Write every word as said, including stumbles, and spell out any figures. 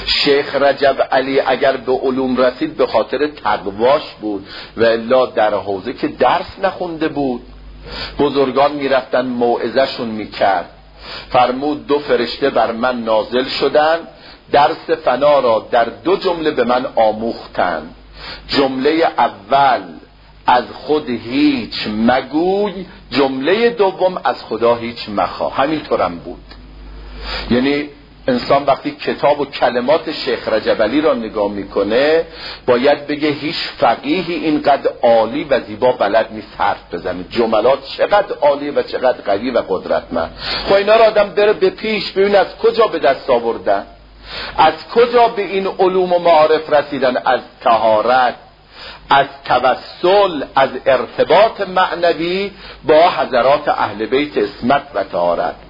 شیخ رجب علی اگر به علوم رسید به خاطر تقواش بود و الا در حوزه که درس نخونده بود. بزرگان میرفتن موعظه‌شون میکرد، فرمود دو فرشته بر من نازل شدن، درس فنا را در دو جمله به من آموختند. جمله اول از خود هیچ مگوی، جمله دوم از خدا هیچ مخواه. همینطورم بود. یعنی انسان وقتی کتاب و کلمات شیخ رجب علی را نگاه میکنه باید بگه هیچ فقیهی اینقدر عالی و زیبا بلد نیست حرف بزنه. جملات چقدر عالی و چقدر قوی و قدرتمند. خب اینا را آدم بره به پیش ببین از کجا به دست آوردن، از کجا به این علوم و معارف رسیدن، از طهارت، از توسل، از ارتباط معنوی با حضرات اهل بیت عصمت و طهارت.